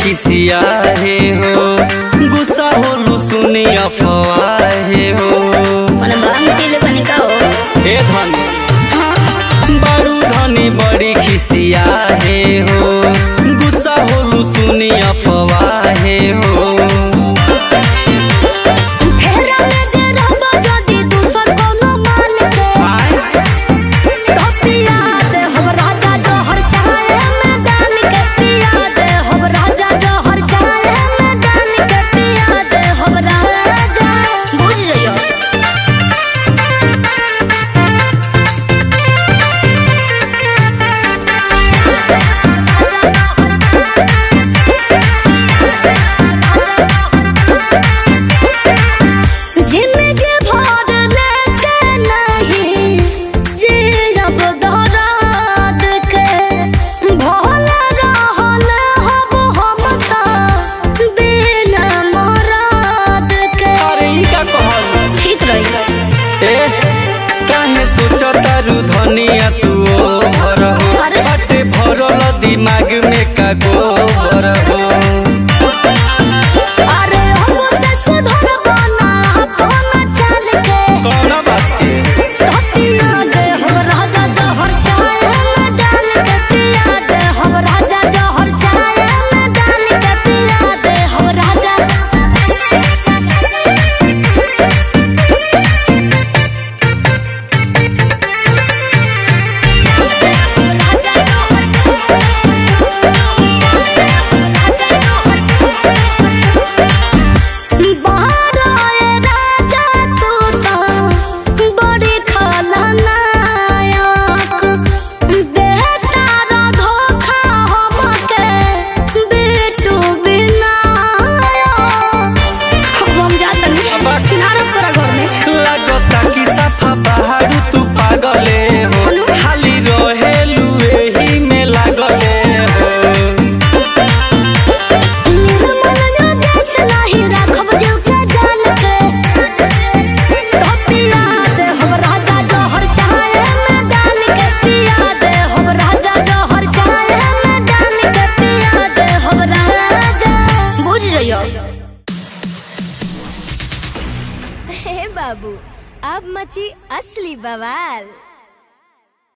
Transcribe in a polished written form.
खिसिया हे हो, गुस्सा होलू सुनी अफवाहे हो। हे धनी बड़ू धनी बड़ी खिसिया हे हो, गुस्सा होलू सुनी अफवाहे हो। सोचतारू धनिया तू भर हो, हटे भरल दिमाग में का गोबर हो। अरे हमसे सुधर बना अपना चल के कौन बात के पिया दे हम राजा जहर चाय में डाल के पिया दे हम राजा जहर चाय में डाल के पिया दे हम राजा। हे बाबू अब मची असली बवाल।